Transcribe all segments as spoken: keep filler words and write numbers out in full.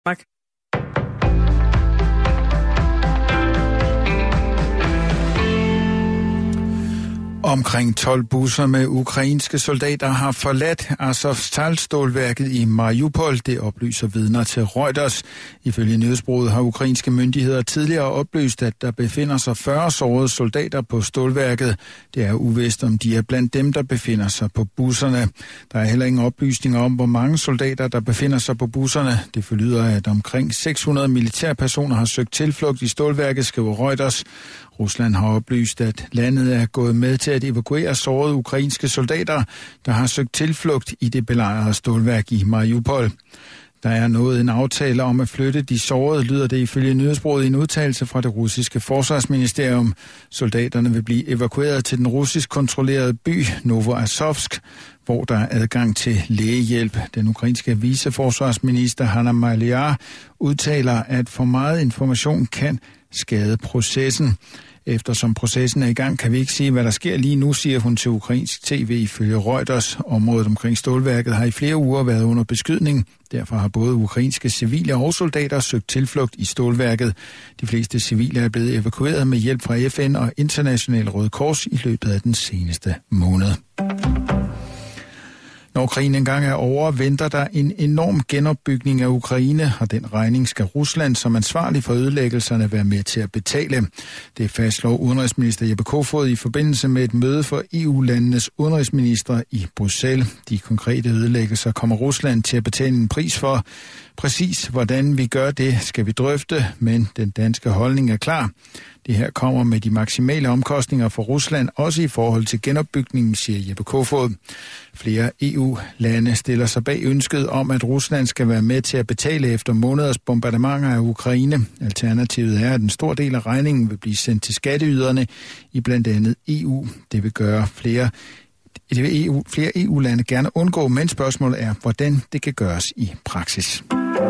Tak. Omkring tolv busser med ukrainske soldater har forladt Azovstal-stålværket i Mariupol, det oplyser vidner til Reuters. Ifølge nyhedsbureauet har ukrainske myndigheder tidligere oplyst, at der befinder sig fyrre sårede soldater på stålværket. Det er uvist, om de er blandt dem, der befinder sig på busserne. Der er heller ingen oplysninger om, hvor mange soldater, der befinder sig på busserne. Det forlyder, at omkring seks hundrede militærpersoner har søgt tilflugt i stålværket, skriver Reuters. Rusland har oplyst, at landet er gået med til at evakuere sårede ukrainske soldater, der har søgt tilflugt i det belejrede stålværk i Mariupol. Der er nået en aftale om at flytte de sårede, lyder det ifølge nyhedsbureauet i en udtalelse fra det russiske forsvarsministerium. Soldaterne vil blive evakueret til den russisk kontrollerede by Novoazovsk, hvor der er adgang til lægehjælp. Den ukrainske viceforsvarsminister Hanna Maliar udtaler, at for meget information kan skade processen. Eftersom processen er i gang, kan vi ikke sige, hvad der sker lige nu, siger hun til ukrainsk tv ifølge Reuters. Området omkring stålværket har i flere uger været under beskydning. Derfor har både ukrainske civile og soldater søgt tilflugt i stålværket. De fleste civile er blevet evakueret med hjælp fra F N og International Røde Kors i løbet af den seneste måned. Når krigen engang er over, venter der en enorm genopbygning af Ukraine, og den regning skal Rusland som ansvarlig for ødelæggelserne være med til at betale. Det fastslår udenrigsminister Jeppe Kofod i forbindelse med et møde for E U-landenes udenrigsministre i Bruxelles. De konkrete ødelæggelser kommer Rusland til at betale en pris for. Præcis hvordan vi gør det, skal vi drøfte, men den danske holdning er klar. Det her kommer med de maksimale omkostninger for Rusland, også i forhold til genopbygningen, siger Jeppe Kofod. Flere E U-lande stiller sig bag ønsket om, at Rusland skal være med til at betale efter måneders bombardementer af Ukraine. Alternativet er, at en stor del af regningen vil blive sendt til skatteyderne i blandt andet E U. Det vil gøre flere Det vil E U, flere E U-lande gerne undgå, men spørgsmålet er, hvordan det kan gøres i praksis.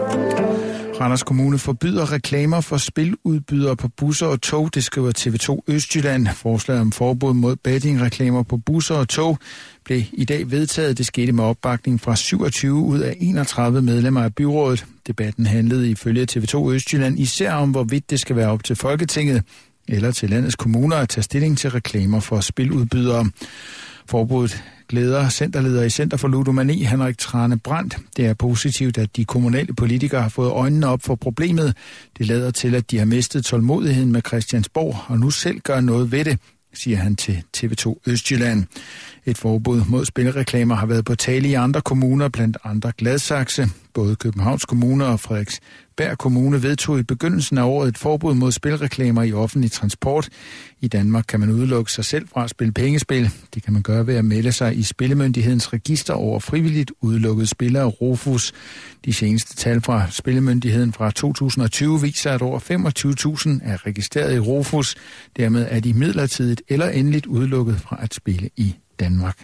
Randers Kommune forbyder reklamer for spiludbydere på busser og tog, det skriver T V to Østjylland. Forslaget om forbud mod bettingreklamer på busser og tog blev i dag vedtaget. Det skete med opbakning fra syvogtyve ud af enogtredive medlemmer af byrådet. Debatten handlede ifølge T V to Østjylland især om, hvorvidt det skal være op til Folketinget eller til landets kommuner at tage stilling til reklamer for spiludbydere. Forbuddet glæder centerleder i Center for Ludomani, Henrik Trane Brandt. Det er positivt, at de kommunale politikere har fået øjnene op for problemet. Det lader til, at de har mistet tålmodigheden med Christiansborg og nu selv gør noget ved det, siger han til T V to Østjylland. Et forbud mod spilreklamer har været på tale i andre kommuner, blandt andre Gladsaxe. Både Københavns Kommune og Frederiksberg Kommune vedtog i begyndelsen af året et forbud mod spilreklamer i offentlig transport. I Danmark kan man udelukke sig selv fra at spille pengespil. Det kan man gøre ved at melde sig i Spillemyndighedens register over frivilligt udelukkede spillere, Rofus. De seneste tal fra Spillemyndigheden fra to tusind og tyve viser, at over femogtyve tusind er registreret i Rofus. Dermed er de midlertidigt eller endeligt udelukket fra at spille i Danmark.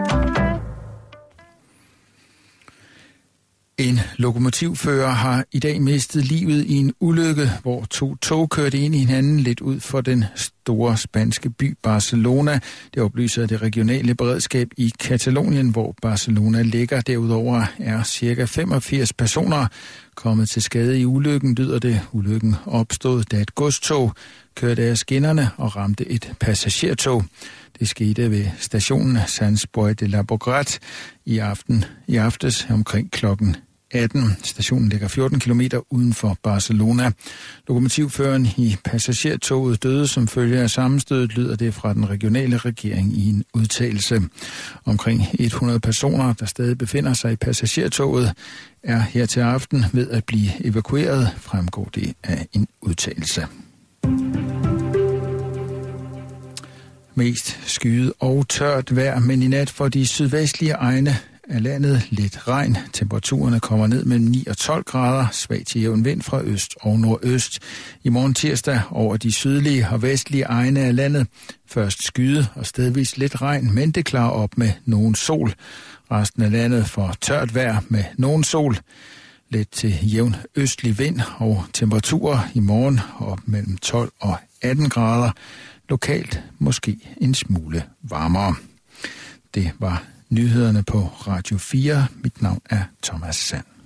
En lokomotivfører har i dag mistet livet i en ulykke, hvor to tog kørte ind i hinanden lidt ud for den store spanske by Barcelona. Det oplyser det regionale beredskab i Katalonien, hvor Barcelona ligger. Derudover er ca. femogfirs personer kommet til skade i ulykken, lyder det. Ulykken opstod, da et godstog kørte af skinnerne og ramte et passagertog. Det skete ved stationen Sans Boi de Llobregat i aften i aftes omkring klokken atten. Stationen ligger fjorten kilometer uden for Barcelona. Lokomotivføreren i passagertoget døde som følge af sammenstødet, lyder det fra den regionale regering i en udtalelse. Omkring hundrede personer, der stadig befinder sig i passagertoget, er her til aften ved at blive evakueret, fremgår det af en udtalelse. Mest skyet og tørt vejr, men i nat for de sydvestlige egne af landet lidt regn. Temperaturerne kommer ned mellem ni og tolv grader, svag til jævn vind fra øst og nordøst. I morgen tirsdag over de sydlige og vestlige egne af landet først skyet og stedvis lidt regn, men det klarer op med nogen sol. Resten af landet får tørt vejr med nogen sol. Lidt til jævn østlig vind og temperaturer i morgen op mellem tolv og atten grader. Lokalt måske en smule varmere. Det var nyhederne på Radio fire. Mit navn er Thomas Sand.